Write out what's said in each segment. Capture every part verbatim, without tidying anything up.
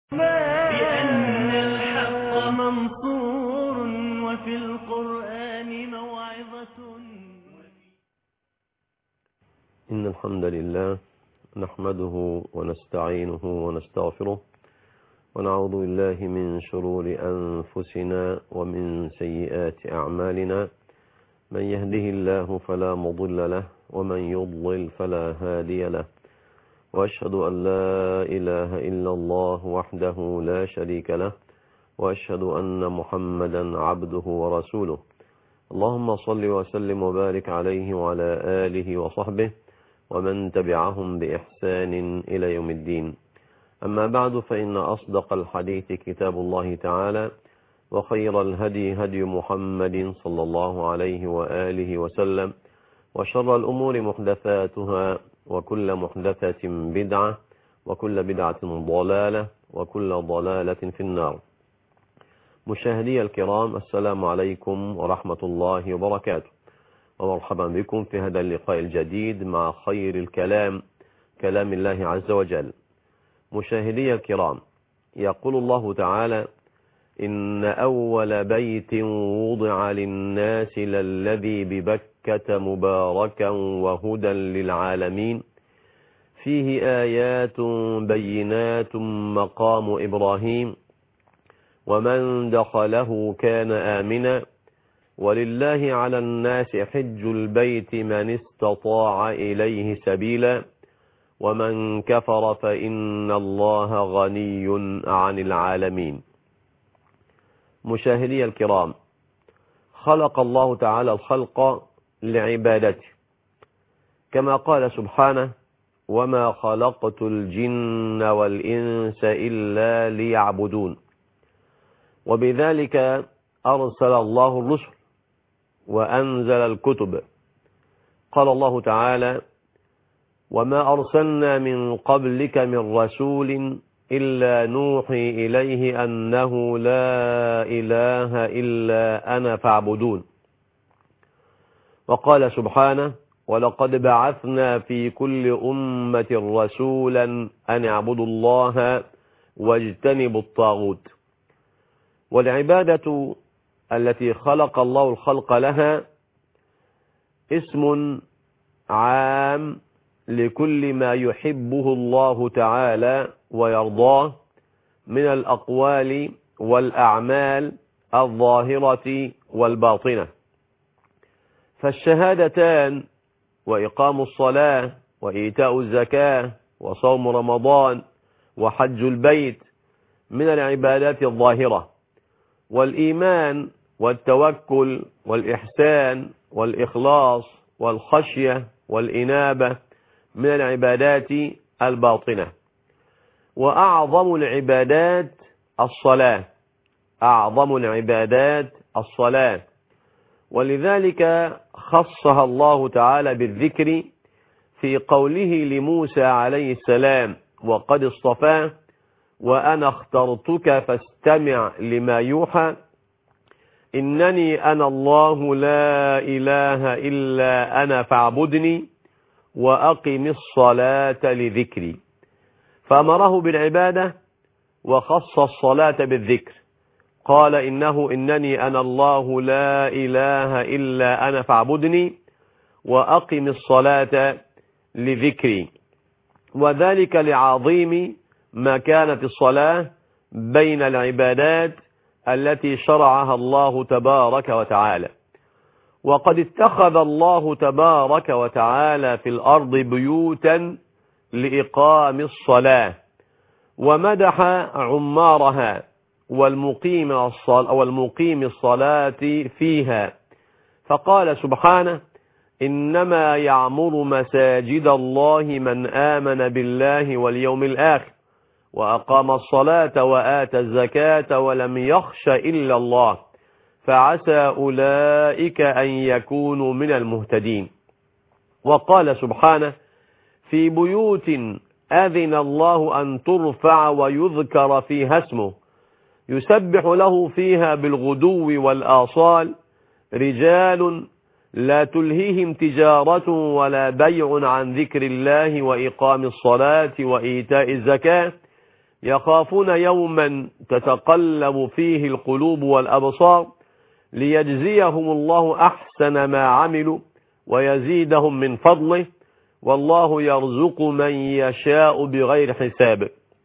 بأن الحق منصور وفي القرآن موعظة. إن الحمد لله نحمده ونستعينه ونستغفره ونعوذ بالله من شرور أنفسنا ومن سيئات أعمالنا. من يهده الله فلا مضل له ومن يضلل فلا هادي له، وأشهد أن لا إله إلا الله وحده لا شريك له، وأشهد أن محمدا عبده ورسوله. اللهم صل وسلم وبارك عليه وعلى آله وصحبه ومن تبعهم بإحسان إلى يوم الدين. أما بعد، فإن أصدق الحديث كتاب الله تعالى، وخير الهدي هدي محمد صلى الله عليه وآله وسلم، وشر الأمور محدثاتها، وكل محدثة بدعة، وكل بدعة ضلالة، وكل ضلالة في النار. مشاهدي الكرام، السلام عليكم ورحمة الله وبركاته، ومرحبا بكم في هذا اللقاء الجديد مع خير الكلام، كلام الله عز وجل. مشاهدي الكرام، يقول الله تعالى: إن أول بيت وضع للناس للذي ببكة مباركا وهدى للعالمين فيه آيات بينات مقام إبراهيم ومن دخله كان آمنا ولله على الناس حج البيت من استطاع إليه سبيلا ومن كفر فإن الله غني عن العالمين. مشاهدي الكرام، خلق الله تعالى الخلق لعبادته، كما قال سبحانه: وما خلقت الجن والإنس إلا ليعبدون. وبذلك أرسل الله الرسل وأنزل الكتب. قال الله تعالى: وما أرسلنا من قبلك من رسول إلا نوحي إليه أنه لا إله إلا أنا فاعبدون. وقال سبحانه: ولقد بعثنا في كل أمة رسولا أن اعبدوا الله واجتنبوا الطاغوت. والعبادة التي خلق الله الخلق لها اسم عام لكل ما يحبه الله تعالى ويرضاه من الأقوال والأعمال الظاهرة والباطنة. فالشهادتان وإقام الصلاة وإيتاء الزكاة وصوم رمضان وحج البيت من العبادات الظاهرة، والإيمان والتوكل والإحسان والإخلاص والخشية والإنابة من العبادات الباطنة. وأعظم العبادات الصلاة، أعظم العبادات الصلاة، ولذلك خصها الله تعالى بالذكر في قوله لموسى عليه السلام: وقد اصطفاه وأنا اخترتك فاستمع لما يوحى إنني أنا الله لا إله إلا أنا فاعبدني وأقم الصلاة لذكري. فأمره بالعبادة وخص الصلاة بالذكر، قال: إنه إنني أنا الله لا إله إلا أنا فاعبدني وأقم الصلاة لذكري. وذلك لعظيم مكانة الصلاة بين العبادات التي شرعها الله تبارك وتعالى. وقد اتخذ الله تبارك وتعالى في الأرض بيوتا لإقام الصلاة، ومدح عمارها والمقيم الصلاة والمقيم الصلاة فيها، فقال سبحانه: إنما يعمر مساجد الله من آمن بالله واليوم الآخر وأقام الصلاة وآتى الزكاة ولم يخش إلا الله فعسى أولئك أن يكونوا من المهتدين. وقال سبحانه: في بيوت أذن الله أن ترفع ويذكر فيها اسمه يسبح له فيها بالغدو والآصال رجال لا تلهيهم تجارة ولا بيع عن ذكر الله وإقام الصلاة وإيتاء الزكاة يخافون يوما تتقلب فيه القلوب والأبصار ليجزيهم الله أحسن ما عملوا ويزيدهم من فضله، والله يرزق من يشاء بغير حساب.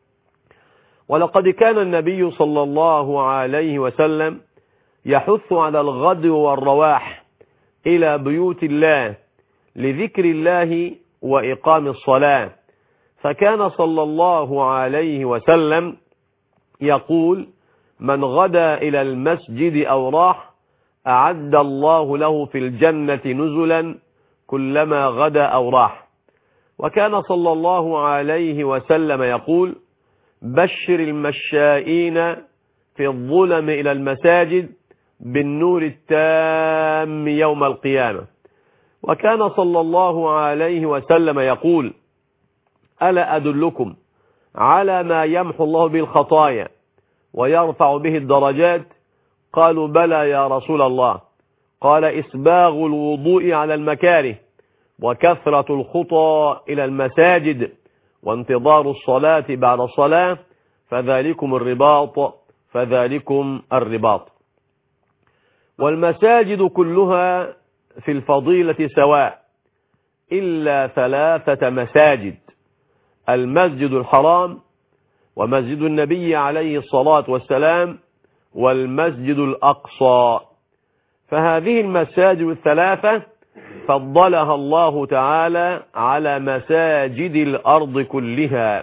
ولقد كان النبي صلى الله عليه وسلم يحث على الغدو والرواح إلى بيوت الله لذكر الله وإقام الصلاة، فكان صلى الله عليه وسلم يقول: من غدا إلى المسجد أو راح أعد الله له في الجنة نزلا كلما غدا أو راح. وكان صلى الله عليه وسلم يقول: بشر المشائين في الظلم إلى المساجد بالنور التام يوم القيامة. وكان صلى الله عليه وسلم يقول: ألا أدلكم على ما يمحو الله به الخطايا ويرفع به الدرجات؟ قالوا: بلى يا رسول الله. قال: إسباغ الوضوء على المكاره، وكثرة الخطى إلى المساجد، وانتظار الصلاة بعد الصلاة، فذلكم الرباط فذلكم الرباط. والمساجد كلها في الفضيلة سواء إلا ثلاثة مساجد: المسجد الحرام، ومسجد النبي عليه الصلاة والسلام، والمسجد الأقصى. فهذه المساجد الثلاثة فضلها الله تعالى على مساجد الأرض كلها.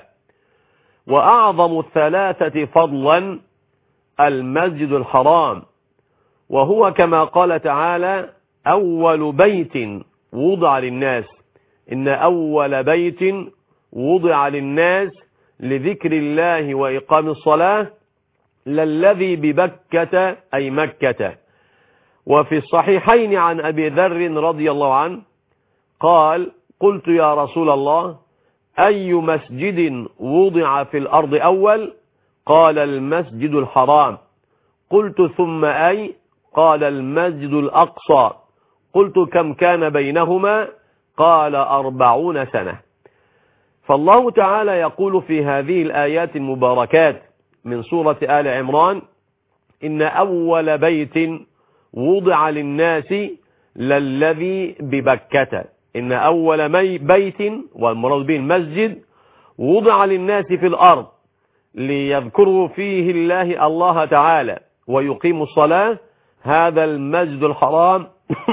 وأعظم الثلاثة فضلا المسجد الحرام، وهو كما قال تعالى: أول بيت وضع للناس، إن أول بيت وضع للناس لذكر الله وإقام الصلاة للذي ببكة أي مكة. وفي الصحيحين عن أبي ذر رضي الله عنه قال: قلت يا رسول الله أي مسجد وضع في الأرض أول؟ قال: المسجد الحرام. قلت: ثم أي؟ قال: المسجد الأقصى. قلت: كم كان بينهما؟ قال: أربعون سنة. فالله تعالى يقول في هذه الآيات المباركات من سورة آل عمران: إن أول بيت وضع للناس للذي ببكة. إن أول بيت، والمراد به المسجد، وضع للناس في الأرض ليذكروا فيه الله الله تعالى ويقيموا الصلاة، هذا المسجد الحرام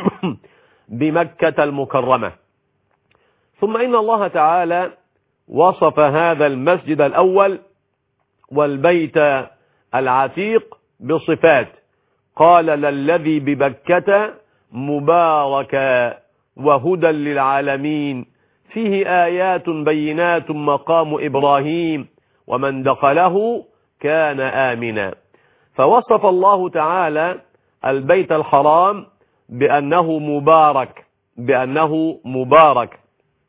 بمكة المكرمة. ثم إن الله تعالى وصف هذا المسجد الأول والبيت العتيق بصفات، قال: للذي ببكة مباركا وهدى للعالمين فيه آيات بينات مقام إبراهيم ومن دخله كان آمنا. فوصف الله تعالى البيت الحرام بأنه مبارك بأنه مبارك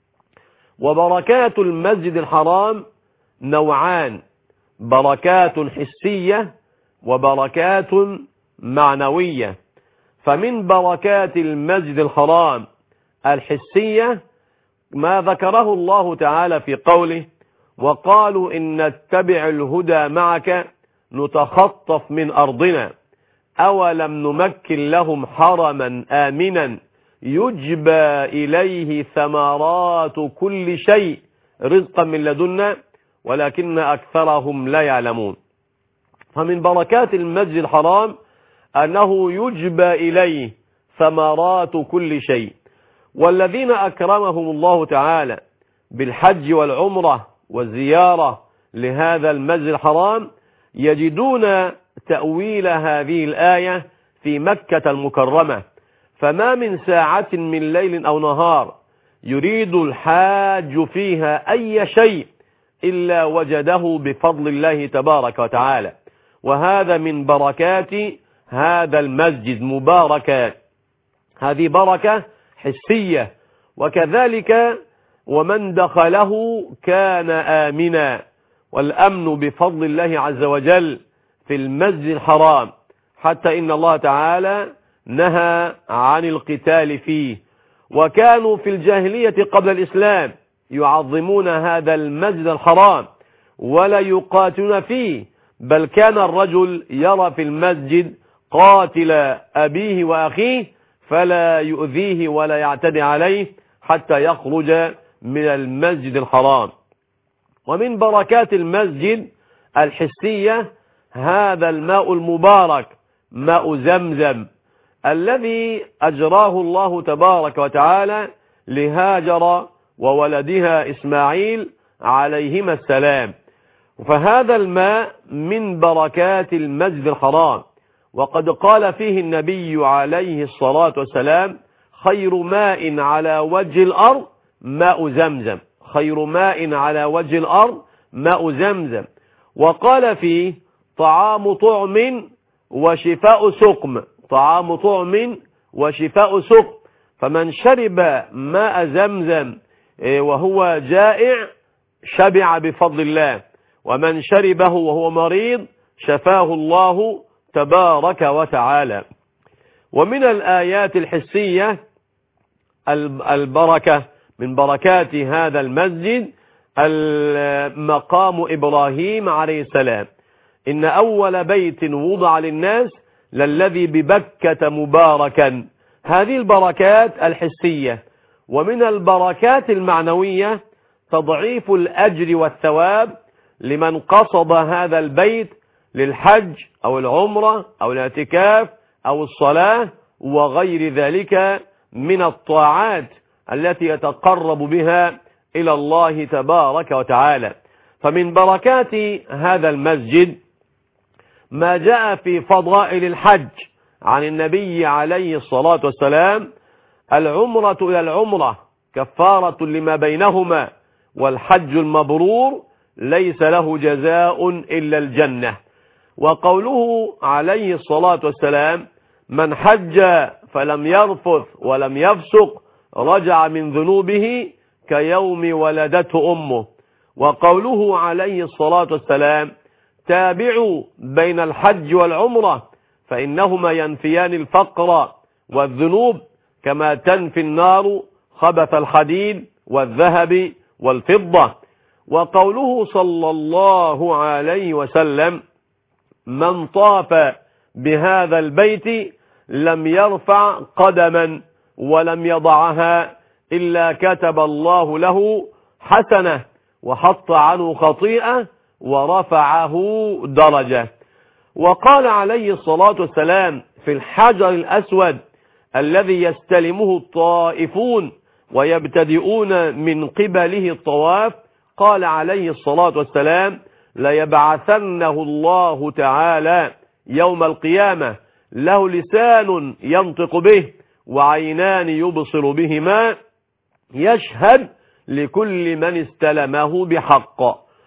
وبركات المسجد الحرام نوعان: بركات حسية وبركات معنوية. فمن بركات المسجد الحرام الحسية ما ذكره الله تعالى في قوله: وقالوا إن نتبع الهدى معك نتخطف من أرضنا أولم نمكن لهم حرما آمنا يجبى إليه ثمرات كل شيء رزقا من لدنا ولكن أكثرهم لا يعلمون. فمن بركات المسجد الحرام أنه يجبى إليه ثمرات كل شيء. والذين أكرمهم الله تعالى بالحج والعمرة والزيارة لهذا المسجد الحرام يجدون تأويل هذه الآية في مكة المكرمة. فما من ساعة من ليل أو نهار يريد الحاج فيها أي شيء إلا وجده بفضل الله تبارك وتعالى. وهذا من بركات هذا المسجد مباركات، هذه بركة حسية. وكذلك ومن دخله كان آمنا، والأمن بفضل الله عز وجل في المسجد الحرام، حتى إن الله تعالى نهى عن القتال فيه. وكانوا في الجاهلية قبل الإسلام يعظمون هذا المسجد الحرام ولا يقاتلون فيه، بل كان الرجل يرى في المسجد قاتل أبيه وأخيه فلا يؤذيه ولا يعتدي عليه حتى يخرج من المسجد الحرام. ومن بركات المسجد الحسية هذا الماء المبارك ماء زمزم الذي أجراه الله تبارك وتعالى لهاجر وولدها إسماعيل عليهما السلام. فهذا الماء من بركات المسجد الحرام، وقد قال فيه النبي عليه الصلاة والسلام خير ماء على وجه الأرض ماء زمزم، خير ماء على وجه الأرض ماء زمزم. وقال فيه طعام طعم وشفاء سقم، طعام طعم وشفاء سقم، فمن شرب ماء زمزم وهو جائع شبع بفضل الله، ومن شربه وهو مريض شفاه الله تبارك وتعالى. ومن الآيات الحسية البركة من بركات هذا المسجد مقام إبراهيم عليه السلام، إن أول بيت وضع للناس للذي ببكة مباركا. هذه البركات الحسية. ومن البركات المعنوية تضعيف الأجر والثواب لمن قصد هذا البيت للحج أو العمرة أو الاعتكاف أو الصلاة وغير ذلك من الطاعات التي يتقرب بها إلى الله تبارك وتعالى. فمن بركات هذا المسجد ما جاء في فضائل الحج عن النبي عليه الصلاة والسلام: العمرة إلى العمرة كفارة لما بينهما، والحج المبرور ليس له جزاء إلا الجنة. وقوله عليه الصلاة والسلام: من حج فلم يرفث ولم يفسق رجع من ذنوبه كيوم ولدته أمه. وقوله عليه الصلاة والسلام: تابعوا بين الحج والعمرة فإنهما ينفيان الفقر والذنوب كما تنفي النار خبث الحديد والذهب والفضة. وقوله صلى الله عليه وسلم: من طاف بهذا البيت لم يرفع قدما ولم يضعها إلا كتب الله له حسنة وحط عنه خطيئة ورفعه درجة. وقال عليه الصلاة والسلام في الحجر الأسود الذي يستلمه الطائفون ويبتدئون من قبله الطواف، قال عليه الصلاة والسلام: ليبعثنه الله تعالى يوم القيامة له لسان ينطق به وعينان يبصر بهما يشهد لكل من استلمه بحق.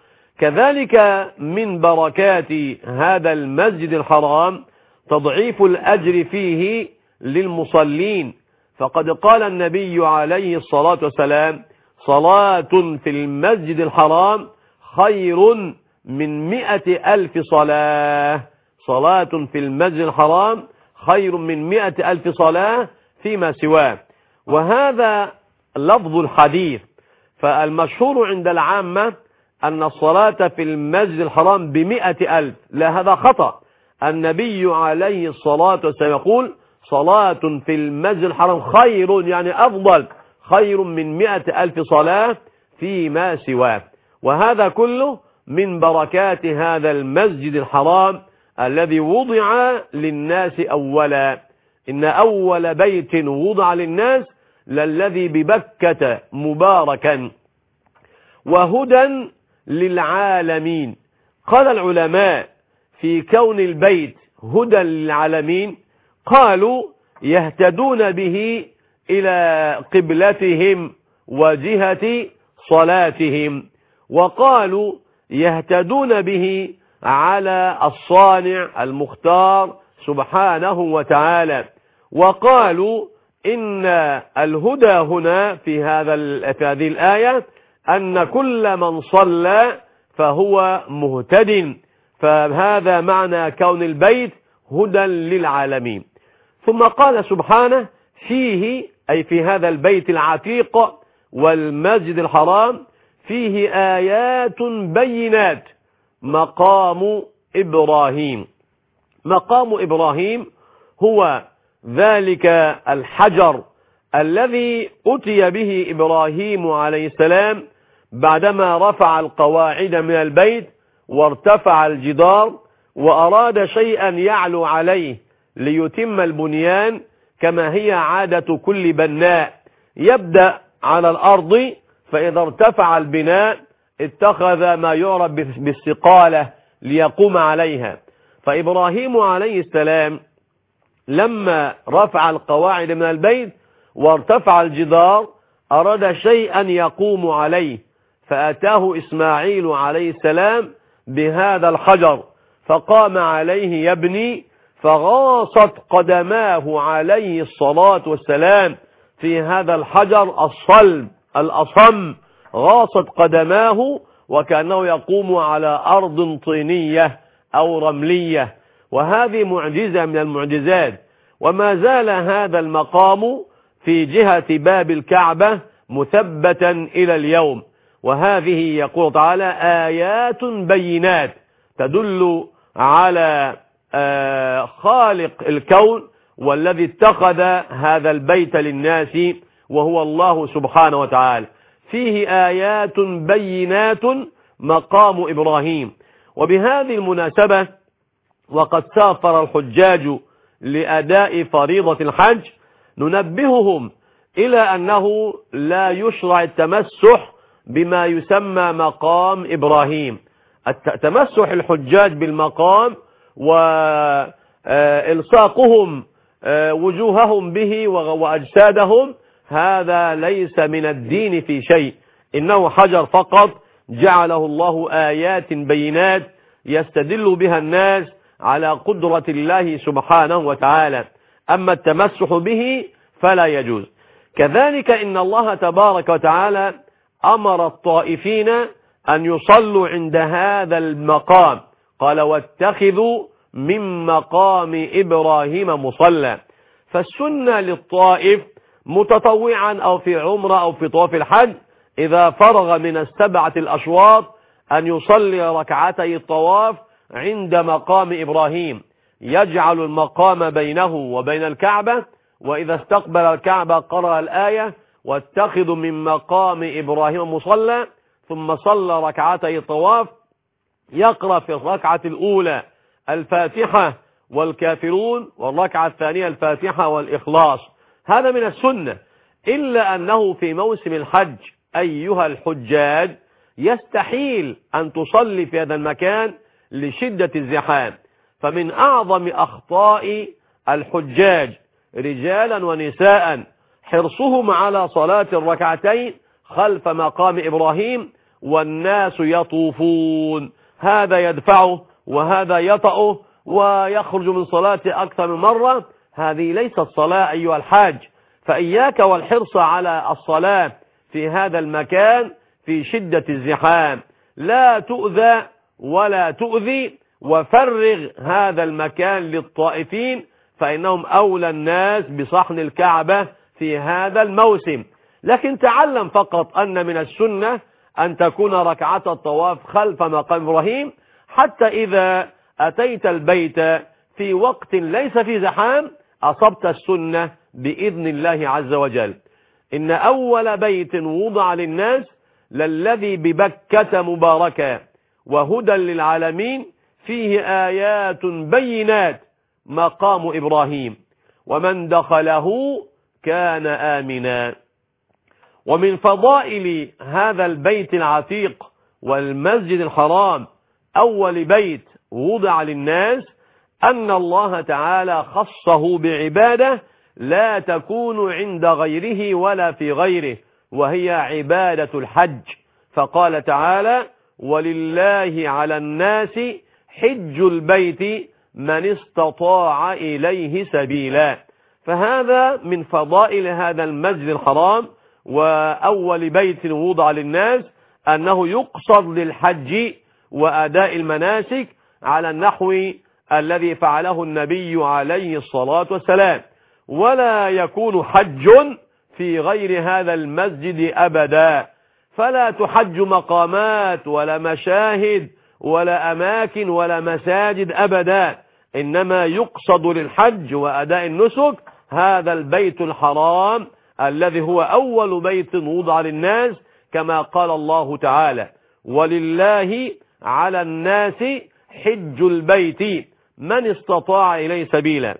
كذلك من بركات هذا المسجد الحرام تضعيف الأجر فيه للمصلين، فقد قال النبي عليه الصلاة والسلام: صلاة في المسجد الحرام خير من مئة ألف صلاة، صلاة في المسجد الحرام خير من مئة ألف صلاة فيما سواه. وهذا لفظ الحديث، فالمشهور عند العامة أن الصلاة في المسجد الحرام بمئة ألف، لا، هذا خطأ. النبي عليه الصلاة والسلام يقول: صلاة في المسجد الحرام خير، يعني أفضل، خير من مئة ألف صلاة فيما سواه. وهذا كله من بركات هذا المسجد الحرام الذي وضع للناس أولا. إن أول بيت وضع للناس للذي ببكة مباركا وهدى للعالمين. قال العلماء في كون البيت هدى للعالمين، قالوا يهتدون به إلى قبلتهم وجهة صلاتهم، وقالوا يهتدون به على الصانع المختار سبحانه وتعالى، وقالوا إن الهدى هنا في هذا في هذه الآية أن كل من صلى فهو مهتد، فهذا معنى كون البيت هدى للعالمين. ثم قال سبحانه: فيه، أي في هذا البيت العتيق والمسجد الحرام، فيه آيات بينات مقام إبراهيم. مقام إبراهيم هو ذلك الحجر الذي أتي به إبراهيم عليه السلام بعدما رفع القواعد من البيت وارتفع الجدار وأراد شيئا يعلو عليه ليتم البنيان، كما هي عادة كل بناء، يبدأ على الأرض فإذا ارتفع البناء اتخذ ما يعرف بالسقالة ليقوم عليها. فإبراهيم عليه السلام لما رفع القواعد من البيت وارتفع الجدار أراد شيئا يقوم عليه، فأتاه إسماعيل عليه السلام بهذا الحجر فقام عليه يبني، فغاصت قدماه عليه الصلاة والسلام في هذا الحجر الصلب الأصم، غاصت قدماه وكأنه يقوم على أرض طينية أو رملية، وهذه معجزة من المعجزات. وما زال هذا المقام في جهة باب الكعبة مثبتا إلى اليوم. وهذه يقول تعالى آيات بينات تدل على خالق الكون والذي اتخذ هذا البيت للناس وهو الله سبحانه وتعالى. فيه آيات بينات مقام إبراهيم. وبهذه المناسبة وقد سافر الحجاج لأداء فريضة الحج ننبههم إلى أنه لا يشرع التمسح بما يسمى مقام إبراهيم. تمسح الحجاج بالمقام وإلصاقهم وجوههم به وأجسادهم هذا ليس من الدين في شيء، إنه حجر فقط جعله الله آيات بينات يستدل بها الناس على قدرة الله سبحانه وتعالى. أما التمسح به فلا يجوز. كذلك إن الله تبارك وتعالى أمر الطائفين أن يصلوا عند هذا المقام، قال واتخذوا من مقام إبراهيم مصلى. فالسنة للطائف متطوعا أو في عمرة أو في طواف الحج إذا فرغ من السبعة الأشواط أن يصلي ركعتي الطواف عند مقام إبراهيم، يجعل المقام بينه وبين الكعبة، وإذا استقبل الكعبة قرأ الآية واتخذوا من مقام إبراهيم مصلى، ثم صلى ركعتي الطواف، يقرأ في الركعة الأولى الفاتحة والكافرون، والركعة الثانية الفاتحة والإخلاص. هذا من السنة، إلا أنه في موسم الحج أيها الحجاج يستحيل أن تصلي في هذا المكان لشدة الزحام. فمن أعظم أخطاء الحجاج رجالا ونساء حرصهم على صلاة الركعتين خلف مقام إبراهيم والناس يطوفون، هذا يدفعه وهذا يطأه ويخرج من صلاته أكثر من مرة. هذه ليست صلاة أيها الحاج، فإياك والحرص على الصلاة في هذا المكان في شدة الزحام، لا تؤذى ولا تؤذي، وفرغ هذا المكان للطائفين فإنهم أولى الناس بصحن الكعبة في هذا الموسم. لكن تعلم فقط أن من السنة أن تكون ركعة الطواف خلف مقام إبراهيم، حتى إذا أتيت البيت في وقت ليس في زحام أصبت السنة بإذن الله عز وجل. إن أول بيت وضع للناس للذي ببكة مباركة وهدى للعالمين فيه آيات بينات مقام إبراهيم ومن دخله كان آمنا. ومن فضائل هذا البيت العتيق والمسجد الحرام أول بيت وضع للناس أن الله تعالى خصه بعبادة لا تكون عند غيره ولا في غيره، وهي عبادة الحج. فقال تعالى ولله على الناس حج البيت من استطاع إليه سبيلا. فهذا من فضائل هذا المسجد الحرام وأول بيت وضع للناس أنه يقصد للحج وأداء المناسك على النحو الذي فعله النبي عليه الصلاة والسلام، ولا يكون حج في غير هذا المسجد أبدا. فلا تحج مقامات ولا مشاهد ولا أماكن ولا مساجد أبدا، إنما يقصد للحج وأداء النسك هذا البيت الحرام الذي هو أول بيت وضع للناس، كما قال الله تعالى: ولله على الناس حج البيت من استطاع إليه سبيلا.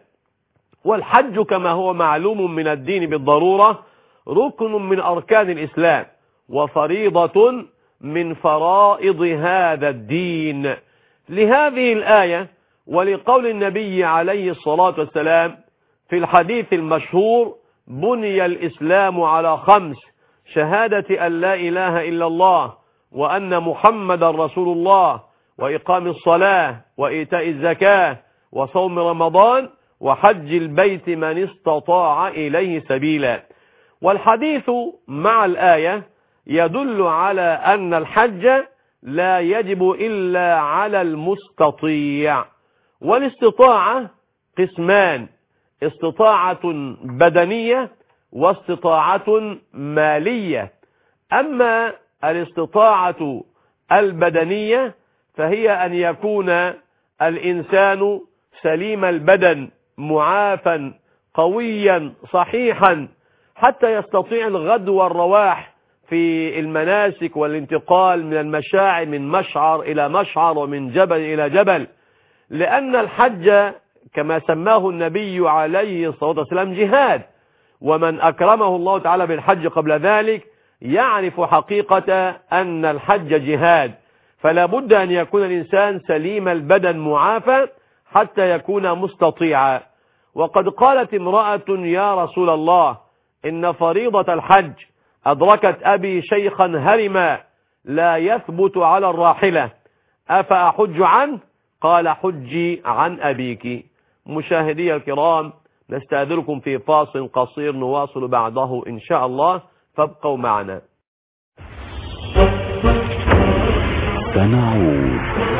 والحج كما هو معلوم من الدين بالضرورة ركن من أركان الإسلام وفريضة من فرائض هذا الدين. لهذه الآية ولقول النبي عليه الصلاة والسلام في الحديث المشهور: بني الإسلام على خمس: شهادة أن لا إله إلا الله وأن محمد رسول الله، وإقام الصلاة، وإيتاء الزكاة، وصوم رمضان، وحج البيت من استطاع إليه سبيلا. والحديث مع الآية يدل على أن الحج لا يجب إلا على المستطيع. والاستطاعة قسمان: استطاعة بدنية واستطاعة مالية. أما الاستطاعة البدنية فهي أن يكون الإنسان سليم البدن معافا قويا صحيحا حتى يستطيع الغدو والرواح في المناسك والانتقال من المشاعر من مشعر إلى مشعر ومن جبل إلى جبل، لأن الحج كما سماه النبي عليه الصلاة والسلام جهاد، ومن أكرمه الله تعالى بالحج قبل ذلك يعرف حقيقة أن الحج جهاد. فلا بد أن يكون الإنسان سليم البدن معافى حتى يكون مستطيعا. وقد قالت امرأة: يا رسول الله، إن فريضة الحج أدركت أبي شيخا هرما لا يثبت على الراحلة، أفأحج عنه؟ قال: حجي عن أبيك. مشاهدي الكرام، نستأذنكم في فاصل قصير نواصل بعده إن شاء الله، فابقوا معنا. سنعود.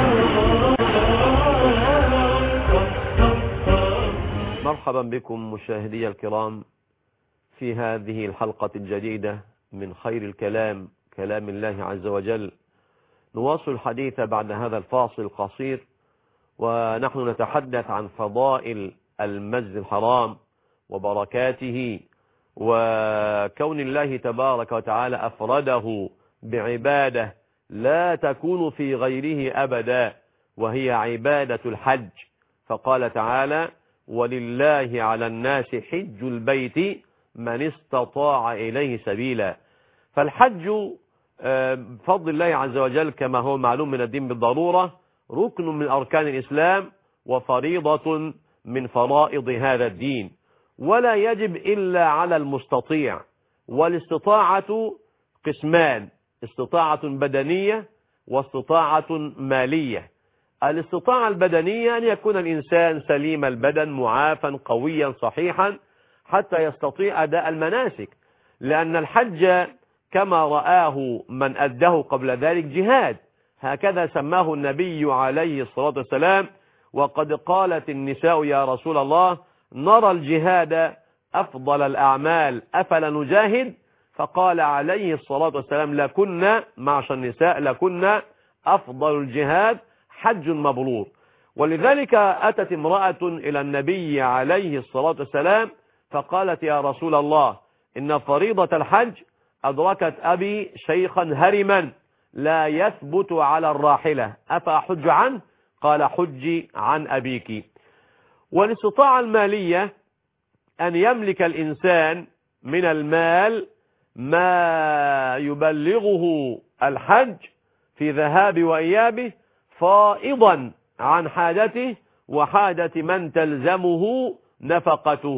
مرحبا بكم مشاهدي الكرام في هذه الحلقة الجديدة من خير الكلام، كلام الله عز وجل. نواصل الحديث بعد هذا الفاصل القصير، ونحن نتحدث عن فضائل المسجد الحرام وبركاته، وكون الله تبارك وتعالى أفرده بعبادة لا تكون في غيره أبدا، وهي عبادة الحج. فقال تعالى: ولله على الناس حج البيت من استطاع إليه سبيلا. فالحج بفضل الله عز وجل كما هو معلوم من الدين بالضرورة ركن من أركان الإسلام وفريضة من فرائض هذا الدين، ولا يجب إلا على المستطيع. والاستطاعة قسمان: استطاعة بدنية واستطاعة مالية. الاستطاعة البدنية أن يكون الإنسان سليم البدن معافا قويا صحيحا حتى يستطيع أداء المناسك، لأن الحج كما رآه من أداه قبل ذلك جهاد، هكذا سماه النبي عليه الصلاة والسلام. وقد قالت النساء: يا رسول الله، نرى الجهاد أفضل الأعمال، أفلا نجاهد؟ فقال عليه الصلاة والسلام: لكن معشر النساء لكن أفضل الجهاد حج مبرور. ولذلك أتت امرأة إلى النبي عليه الصلاة والسلام فقالت: يا رسول الله، إن فريضة الحج أدركت أبي شيخا هرما لا يثبت على الراحلة، أفأحج عنه؟ قال: حجي عن أبيك. والاستطاعة المالية أن يملك الإنسان من المال ما يبلغه الحج في ذهاب وإيابه فائضا عن حاجته وحاجة من تلزمه نفقته.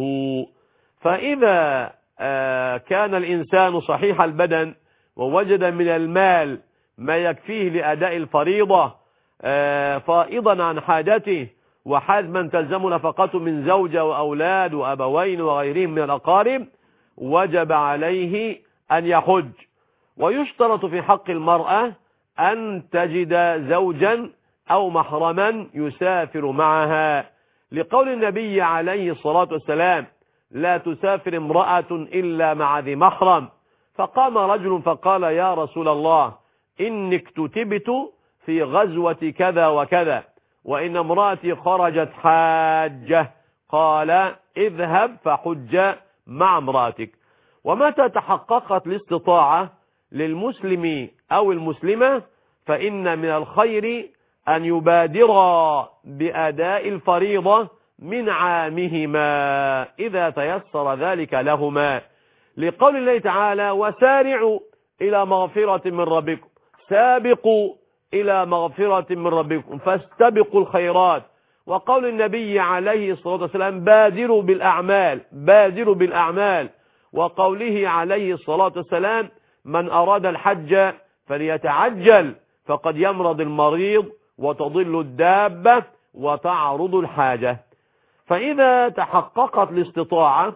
فإذا كان الإنسان صحيح البدن ووجد من المال ما يكفيه لأداء الفريضة فائضا عن حاجته وحاج من تلزم نفقته من زوجة وأولاد وأبوين وغيرهم من الأقارب، وجب عليه أن يحج. ويشترط في حق المرأة أن تجد زوجا أو محرما يسافر معها، لقول النبي عليه الصلاة والسلام: لا تسافر امرأة إلا مع ذي محرم. فقام رجل فقال يا رسول الله إني اكتتبت في غزوة كذا وكذا وإن امرأتي خرجت حاجة. قال اذهب فحج مع امرأتك. ومتى تحققت الاستطاعة للمسلم أو المسلمة فإن من الخير أن يبادر بأداء الفريضة من عامهما إذا تيسر ذلك لهما، لقول الله تعالى وسارعوا إلى مغفرة من ربكم، سابقوا إلى مغفرة من ربكم فاستبقوا الخيرات. وقول النبي عليه الصلاة والسلام بادروا بالأعمال، بادروا بالأعمال. وقوله عليه الصلاة والسلام من أراد الحج فليتعجل فقد يمرض المريض وتضل الدابة وتعرض الحاجة. فإذا تحققت الاستطاعة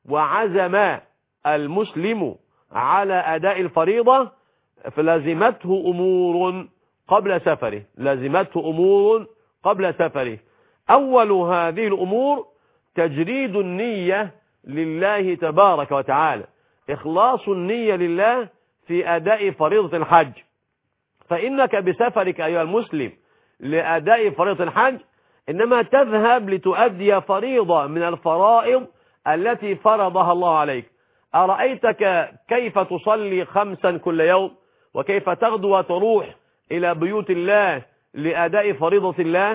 وعزم المسلم على أداء الفريضة فلازمته أمور قبل سفره، لازمته أمور قبل سفره. أول هذه الأمور تجريد النية لله تبارك وتعالى، إخلاص النية لله في أداء فريضة الحج. فإنك بسفرك أيها المسلم لأداء فريضة الحج إنما تذهب لتؤدي فريضة من الفرائض التي فرضها الله عليك. أرأيتك كيف تصلي خمسا كل يوم وكيف تغدو وتروح إلى بيوت الله لأداء فريضة الله؟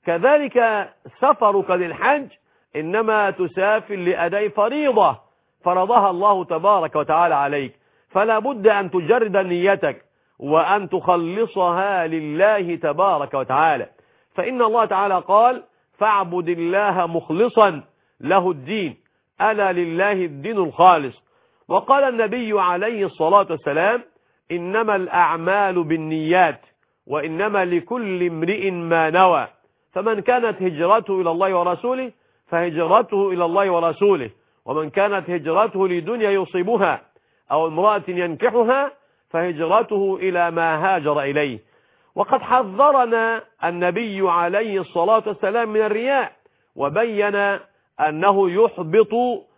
كذلك سفرك للحج إنما تسافر لأداء فريضة فرضها الله تبارك وتعالى عليك، فلا بد أن تجرد نيتك وأن تخلصها لله تبارك وتعالى. فإن الله تعالى قال فاعبد الله مخلصا له الدين ألا لله الدين الخالص. وقال النبي عليه الصلاة والسلام إنما الأعمال بالنيات وإنما لكل امرئ ما نوى، فمن كانت هجرته إلى الله ورسوله فهجرته إلى الله ورسوله، ومن كانت هجرته لدنيا يصيبها أو امرأة ينكحها فهجرته إلى ما هاجر إليه. وقد حذرنا النبي عليه الصلاة والسلام من الرياء وبين أنه يحبط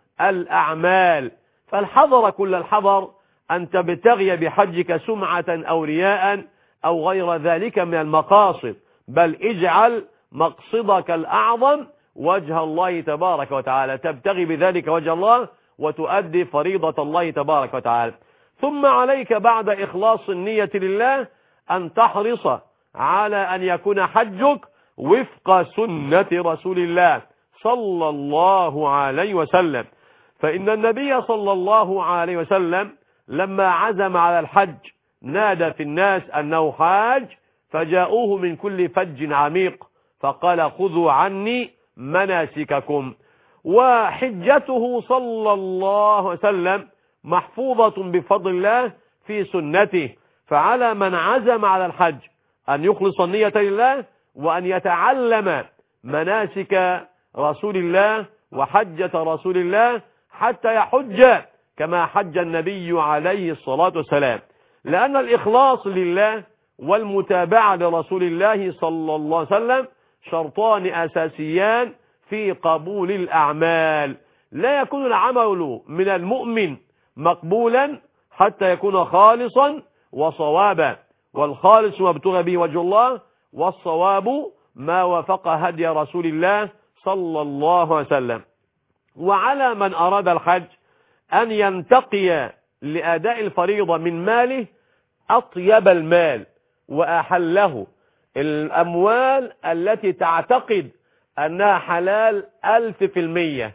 الأعمال، فالحذر كل الحذر أن تبتغي بحجك سمعة أو رياء أو غير ذلك من المقاصد، بل اجعل مقصدك الأعظم وجه الله تبارك وتعالى، تبتغي بذلك وجه الله وتؤدي فريضة الله تبارك وتعالى. ثم عليك بعد إخلاص النية لله أن تحرص على أن يكون حجك وفق سنة رسول الله صلى الله عليه وسلم. فإن النبي صلى الله عليه وسلم لما عزم على الحج نادى في الناس أنه حاج فجاءوه من كل فج عميق فقال خذوا عني مناسككم. وحجته صلى الله عليه وسلم محفوظة بفضل الله في سنته، فعلى من عزم على الحج أن يخلص النية لله وأن يتعلم مناسك رسول الله وحجة رسول الله حتى يحج كما حج النبي عليه الصلاة والسلام، لأن الإخلاص لله والمتابعة لرسول الله صلى الله عليه وسلم شرطان أساسيان في قبول الأعمال. لا يكون العمل من المؤمن مقبولا حتى يكون خالصا وصوابا، والخالص ما ابتغى به وجه الله، والصواب ما وافق هدي رسول الله صلى الله عليه وسلم. وعلى من أراد الحج أن ينتقي لأداء الفريضة من ماله أطيب المال وأحله، الأموال التي تعتقد أنها حلال ألف في المية،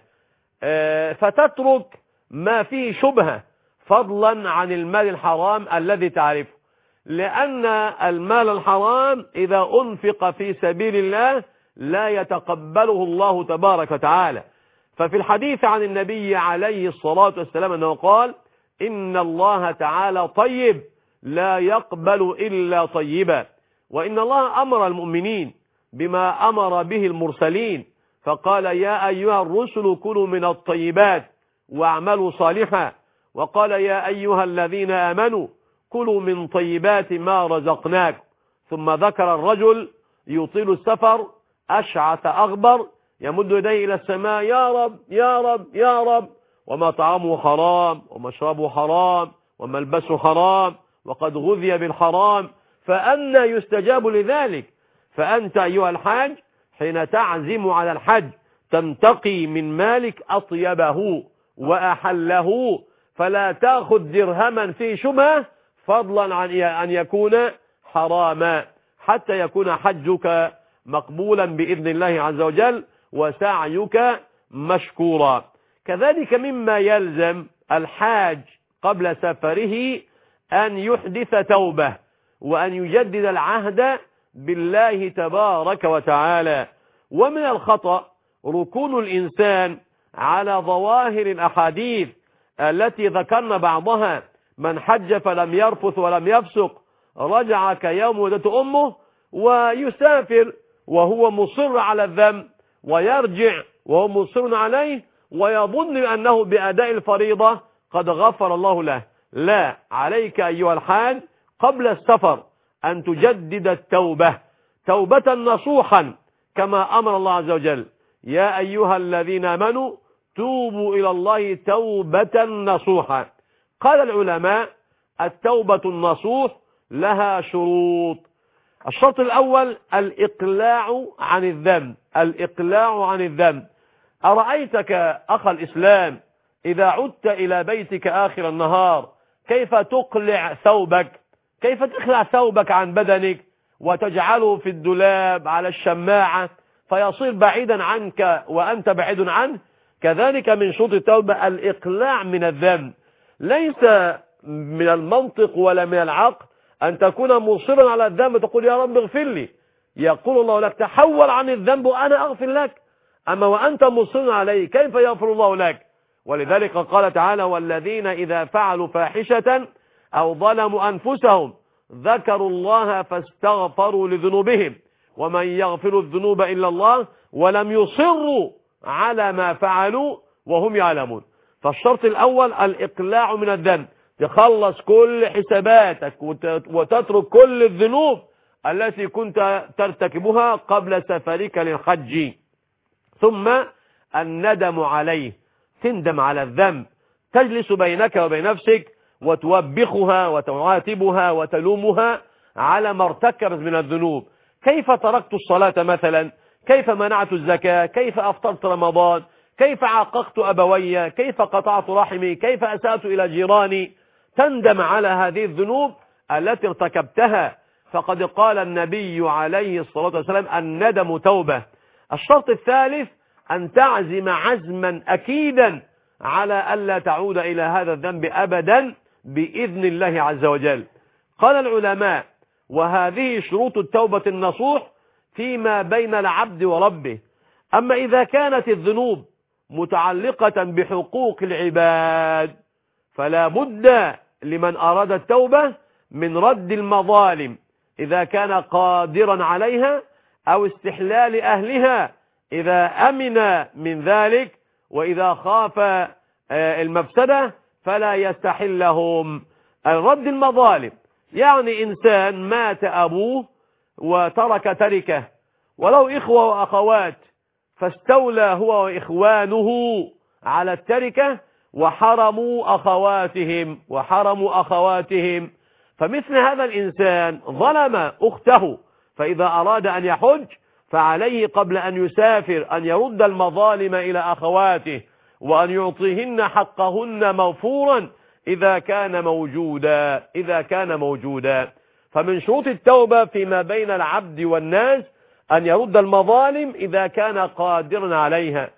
فتترك ما فيه شبهة فضلا عن المال الحرام الذي تعرفه، لأن المال الحرام إذا أنفق في سبيل الله لا يتقبله الله تبارك وتعالى. ففي الحديث عن النبي عليه الصلاة والسلام أنه قال إن الله تعالى طيب لا يقبل إلا طيبا، وإن الله أمر المؤمنين بما أمر به المرسلين فقال يا أيها الرسل كلوا من الطيبات واعملوا صالحا، وقال يا أيها الذين آمنوا كلوا من طيبات ما رزقناكم. ثم ذكر الرجل يطيل السفر أشعث أغبر يمد يديه إلى السماء يا رب يا رب يا رب، وما طعامه حرام ومشربه حرام وملبسه حرام وقد غذي بالحرام، فأنى يستجاب لذلك؟ فأنت أيها الحاج حين تعزم على الحج تنتقي من مالك أطيبه وأحله، فلا تأخذ درهما في شبهة فضلا عن أن يكون حراما، حتى يكون حجك مقبولا بإذن الله عز وجل وسعيك مشكورا. كذلك مما يلزم الحاج قبل سفره أن يحدث توبة وأن يجدد العهد بالله تبارك وتعالى. ومن الخطأ ركون الإنسان على ظواهر الأحاديث التي ذكرنا بعضها: من حج فلم يرفث ولم يفسق رجع كيوم ولدت أمه، ويسافر وهو مصر على الذنب ويرجع وهو مصر عليه ويظن أنه بأداء الفريضة قد غفر الله له. لا، عليك أيها الحاج قبل السفر أن تجدد التوبة توبة نصوحا كما أمر الله عز وجل: يا أيها الذين آمنوا توبوا إلى الله توبة نصوحا. قال العلماء: التوبة النصوح لها شروط. الشرط الأول الإقلاع عن الذنب. الإقلاع عن الذنب. أرأيتك أخ الإسلام إذا عدت إلى بيتك آخر النهار كيف تقلع ثوبك؟ كيف تخلع ثوبك عن بدنك وتجعله في الدولاب على الشماعة فيصير بعيدا عنك وأنت بعيد عنه؟ كذلك من شروط التوبة الإقلاع من الذنب. ليس من المنطق ولا من العقل أن تكون مصرا على الذنب تقول يا رب اغفر لي. يقول الله لك: تحول عن الذنب وأنا أغفر لك. أما وأنت مصر عليه كيف يغفر الله لك؟ ولذلك قال تعالى: والذين إذا فعلوا فاحشة أو ظلموا أنفسهم ذكروا الله فاستغفروا لذنوبهم ومن يغفر الذنوب إلا الله ولم يصروا على ما فعلوا وهم يعلمون. فالشرط الأول الإقلاع من الذنب، تخلص كل حساباتك وتترك كل الذنوب التي كنت ترتكبها قبل سفرك للحج. ثم الندم عليه، تندم على الذنب، تجلس بينك وبين نفسك وتوبخها وتعاتبها وتلومها على ما ارتكبت من الذنوب. كيف تركت الصلاة مثلا؟ كيف منعت الزكاة؟ كيف أفطرت رمضان؟ كيف عاققت أبوي؟ كيف قطعت رحمي؟ كيف أسأت إلى جيراني؟ تندم على هذه الذنوب التي ارتكبتها. فقد قال النبي عليه الصلاة والسلام: الندم توبة. الشرط الثالث أن تعزم عزما أكيدا على ألا تعود إلى هذا الذنب أبدا بإذن الله عز وجل. قال العلماء: وهذه شروط التوبة النصوح فيما بين العبد وربه. أما إذا كانت الذنوب متعلقة بحقوق العباد فلا بد لمن أراد التوبة من رد المظالم إذا كان قادرا عليها أو استحلال أهلها إذا أمن من ذلك، وإذا خاف المفسدة فلا يستحلهم. الرد المظالم يعني إنسان مات أبوه وترك تركه ولو إخوة وأخوات، فاستولى هو وإخوانه على التركة وحرموا أخواتهم وحرموا أخواتهم فمثل هذا الإنسان ظلم أخته، فإذا أراد أن يحج فعليه قبل أن يسافر أن يرد المظالم إلى أخواته وأن يعطيهن حقهن موفورا إذا كان موجودا إذا كان موجودا. فمن شروط التوبة فيما بين العبد والناس أن يرد المظالم إذا كان قادرا عليها.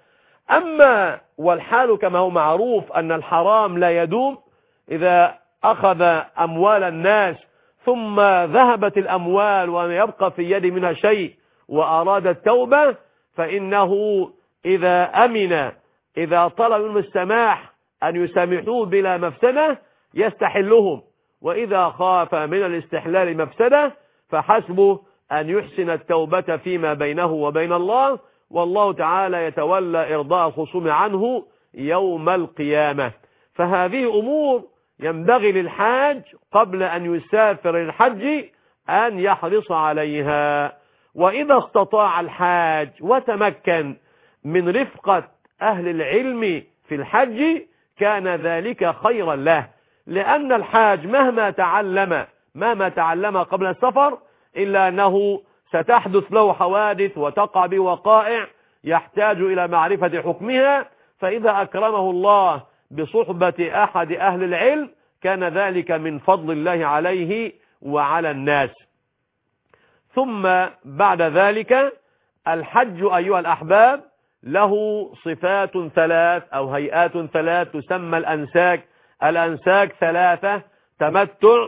أما والحال كما هو معروف أن الحرام لا يدوم، إذا أخذ أموال الناس ثم ذهبت الأموال وما يبقى في يد منها شيء وأراد التوبة فإنه إذا أمن إذا طلب منهم السماح أن يسامحوه بلا مفسدة يستحلهم، وإذا خاف من الاستحلال مفسدة فحسبه أن يحسن التوبة فيما بينه وبين الله، والله تعالى يتولى إرضاء الخصوم عنه يوم القيامة. فهذه أمور ينبغي للحاج قبل أن يسافر الحج أن يحرص عليها. وإذا استطاع الحاج وتمكن من رفقة أهل العلم في الحج كان ذلك خيرا له، لأن الحاج مهما تعلم مهما تعلم قبل السفر إلا أنه ستحدث له حوادث وتقع بوقائع يحتاج إلى معرفة حكمها، فإذا أكرمه الله بصحبة أحد أهل العلم كان ذلك من فضل الله عليه وعلى الناس. ثم بعد ذلك الحج أيها الأحباب له صفات ثلاث أو هيئات ثلاث تسمى الأنساك. الأنساك ثلاثة: تمتع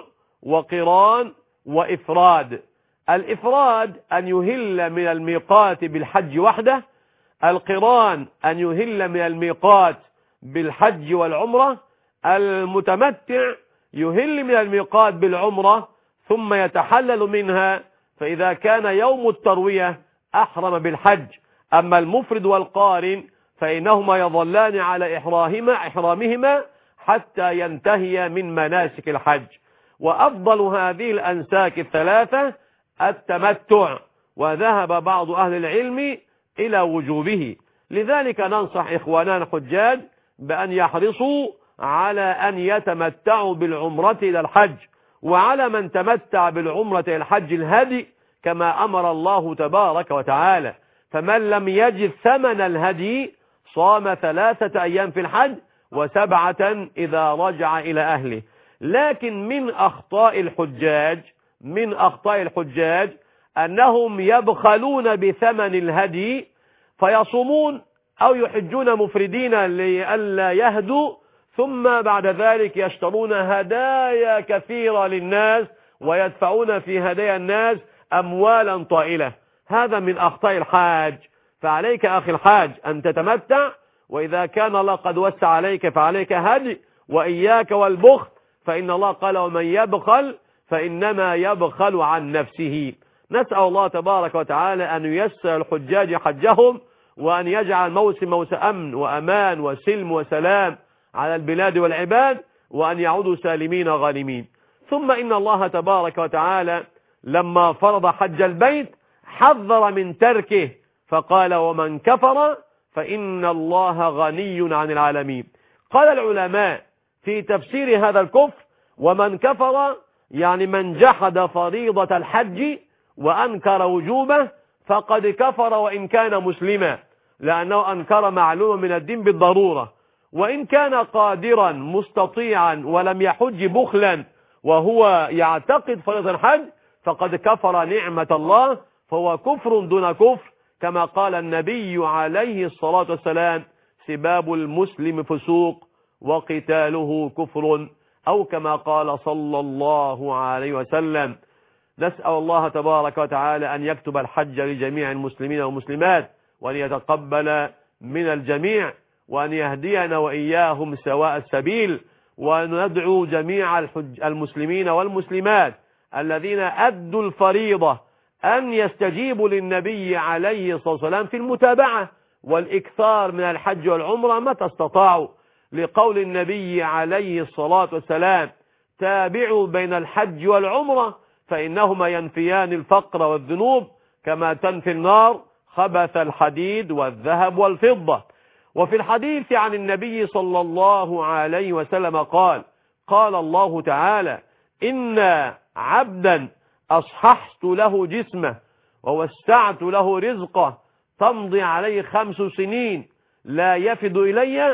وقران وإفراد. الإفراد أن يهل من الميقات بالحج وحده، القران أن يهل من الميقات بالحج والعمرة، المتمتع يهل من الميقات بالعمرة ثم يتحلل منها، فإذا كان يوم التروية أحرم بالحج. أما المفرد والقارن فإنهما يظلان على إحرامهما إحرامهما حتى ينتهي من مناسك الحج. وأفضل هذه الأنساك الثلاثة التمتع، وذهب بعض أهل العلم إلى وجوبه. لذلك ننصح إخواننا الحجاج بأن يحرصوا على أن يتمتعوا بالعمرة إلى الحج، وعلى من تمتع بالعمرة إلى الحج الهدي كما أمر الله تبارك وتعالى. فمن لم يجد ثمن الهدي صام ثلاثة أيام في الحج وسبعة إذا رجع إلى أهله. لكن من أخطاء الحجاج من أخطاء الحجاج أنهم يبخلون بثمن الهدي فيصومون أو يحجون مفردين لئلا يهدوا، ثم بعد ذلك يشترون هدايا كثيرة للناس ويدفعون في هدايا الناس أموالا طائلة. هذا من أخطاء الحاج. فعليك أخي الحاج أن تتمتع، وإذا كان الله قد وسع عليك فعليك هدي، وإياك والبخل، فإن الله قال: ومن يبخل فإنما يبخل عن نفسه. نسأل الله تبارك وتعالى أن ييسر الحجاج حجهم، وأن يجعل موسم موسم أمن وأمان وسلم وسلام على البلاد والعباد، وأن يعودوا سالمين غانمين. ثم إن الله تبارك وتعالى لما فرض حج البيت حذر من تركه فقال: ومن كفر فإن الله غني عن العالمين. قال العلماء في تفسير هذا الكفر: ومن كفر يعني من جحد فريضة الحج وأنكر وجوبه فقد كفر وإن كان مسلما، لأنه أنكر معلومة من الدين بالضرورة. وإن كان قادرا مستطيعا ولم يحج بخلا وهو يعتقد فريضة الحج فقد كفر نعمة الله، فهو كفر دون كفر، كما قال النبي عليه الصلاة والسلام: سباب المسلم فسوق وقتاله كفر، أو كما قال صلى الله عليه وسلم. نسأل الله تبارك وتعالى أن يكتب الحج لجميع المسلمين والمسلمات، وأن يتقبل من الجميع، وأن يهدينا وإياهم سواء السبيل، وأن ندعو جميع الحج المسلمين والمسلمات الذين أدوا الفريضة أن يستجيبوا للنبي عليه الصلاة والسلام في المتابعة والإكثار من الحج والعمرة متى استطاعوا، لقول النبي عليه الصلاة والسلام: تابعوا بين الحج والعمرة فإنهما ينفيان الفقر والذنوب كما تنفي النار خبث الحديد والذهب والفضة. وفي الحديث عن النبي صلى الله عليه وسلم قال: قال الله تعالى: إن عبدا أصححت له جسمه ووسعت له رزقه تمضي عليه خمس سنين لا يفد إلي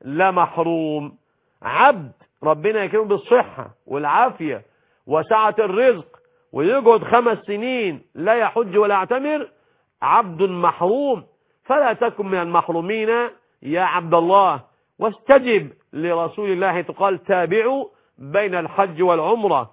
لمحروم. عبد ربنا يكرمه بالصحة والعافية وسعة الرزق ويقعد خمس سنين لا يحج ولا يعتمر، عبد محروم. فلا تكن من المحرومين يا عبد الله، واستجب لرسول الله تقال: تابعوا بين الحج والعمرة.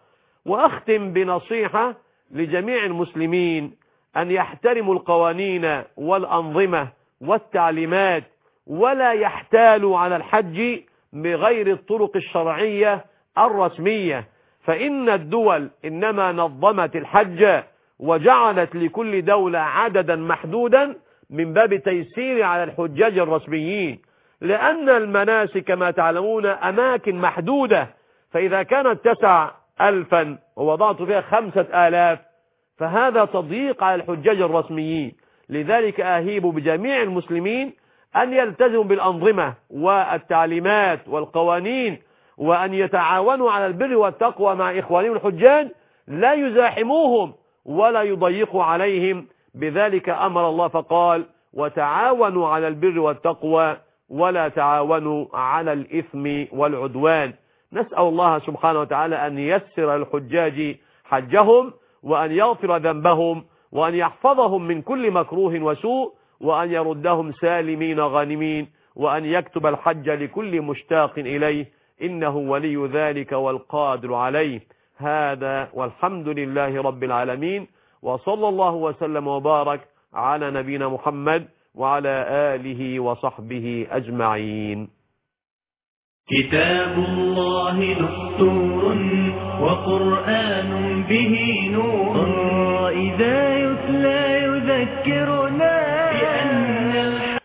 وأختم بنصيحة لجميع المسلمين أن يحترموا القوانين والأنظمة والتعليمات، ولا يحتالوا على الحج بغير الطرق الشرعية الرسمية، فإن الدول إنما نظمت الحج وجعلت لكل دولة عددا محدودا من باب تيسير على الحجاج الرسميين، لأن المناسك كما تعلمون أماكن محدودة، فإذا كانت تسع ألفا ووضعت فيها خمسة آلاف فهذا تضييق على الحجاج الرسميين. لذلك أهيب بجميع المسلمين أن يلتزموا بالأنظمة والتعليمات والقوانين وأن يتعاونوا على البر والتقوى مع إخوانهم الحجاج، لا يزاحموهم ولا يضيقوا عليهم. بذلك أمر الله فقال وتعاونوا على البر والتقوى ولا تعاونوا على الإثم والعدوان. نسأل الله سبحانه وتعالى أن ييسر الحجاج حجهم، وأن يغفر ذنبهم، وأن يحفظهم من كل مكروه وسوء، وأن يردهم سالمين غانمين، وأن يكتب الحج لكل مشتاق إليه، إنه ولي ذلك والقادر عليه. هذا والحمد لله رب العالمين، وصلى الله وسلم وبارك على نبينا محمد وعلى آله وصحبه أجمعين. كتاب الله دستور وقرآن به نور، إذا يتلى يذكرنا